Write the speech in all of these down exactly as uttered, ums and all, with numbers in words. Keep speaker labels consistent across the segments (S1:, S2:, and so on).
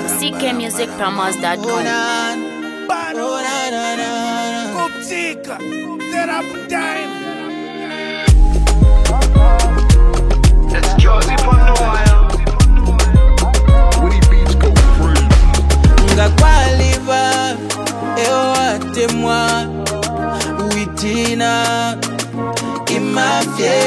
S1: from c k music promos dot com.
S2: Kuptika, Therap time.
S3: It's Josie from the wild. Woody beats go crazy.
S4: Ngakwaliba, ewa temwa, witina, imafye,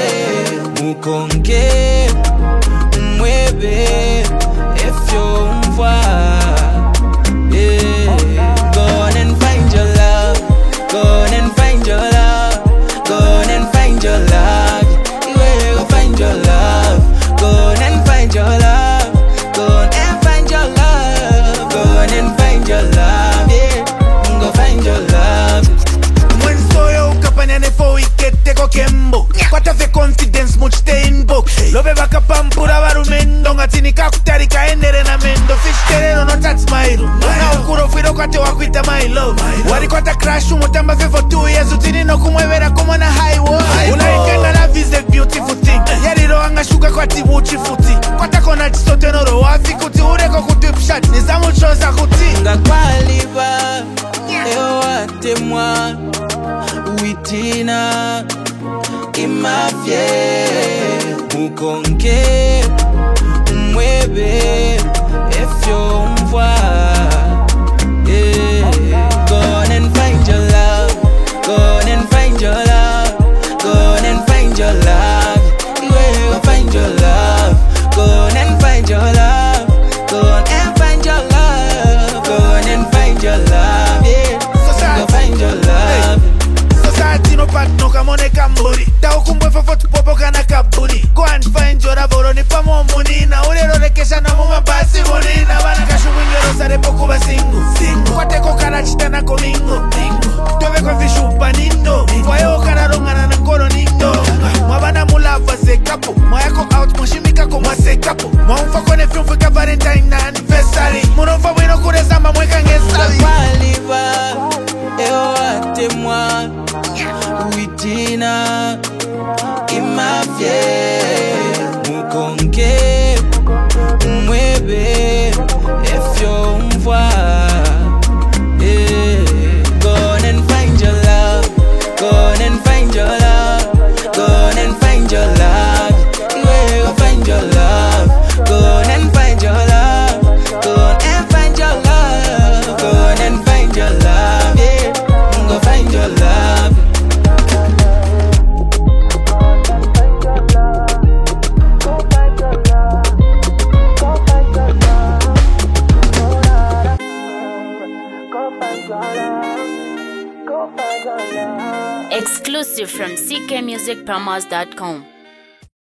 S4: mukonge, mwebe, efyo mwa. Yeah, go on and find your love, go on and find your love, go on and find your love. You will go find your love, go on and find your love, go on and find your love, go on and find your love, yeah, go find your love.
S2: When so yo kapanyane fo ikete ko kembo. Kwata fe confidence much stay in book. Lobe baka pampura barumendo ngatini kakutari kaendere na mendo. Fish terero no touch my room. Na ukuro firo kwate wakuita my love. Wari kwata crash umutamba fe for two years. Utini no kumwevera kuma na high wall. Unaikenda la vize beautiful thing. Yari roanga shuka kwa tibuchi futi. Kwata kona chisote noro wafi kuti ureko kutipshat. Nizamu choza kuti.
S4: Ngakwaliba, ewa temwa, witina, imafye, mukonge, mwebe, efyo mwa. Yeah, go on and find your love, go on and find your love, go on and find your love. You will find your love, go on and find your love, go on and find your love, go on and find your love, yeah, go find your love.
S2: Society no part no kamone kamburi. Ta ukumbwe fo fotu popo kana kaburi. Go and find your avoro ni pamo munina. Urero rekesha na muma basi munina. Bana kashubingero sare poku basingu. Singu. Kwate ko kana chitana komingo. Mingo. Tove kwa vishupa nindo. Fwayo kana rongana na nkoro nindo. Mwabana mulava se kapo. Mwayako out mwashimika ko mwase kapo. Mwamfa kone fiumfu ka valentine na anniversary. Munomfa mwino kure samba mweka ngesari.
S4: Ngakwaliba, ewa temwa, witina, imafye, mukonge, mwebe, efyo mwa. Yeah, go on and find your love, go on and find your love, go on and find your love. You will go find your love, go on and find your love, go on and find your love, go on and find your love, yeah, go find your love.
S1: Exclusive from c k music promos dot com.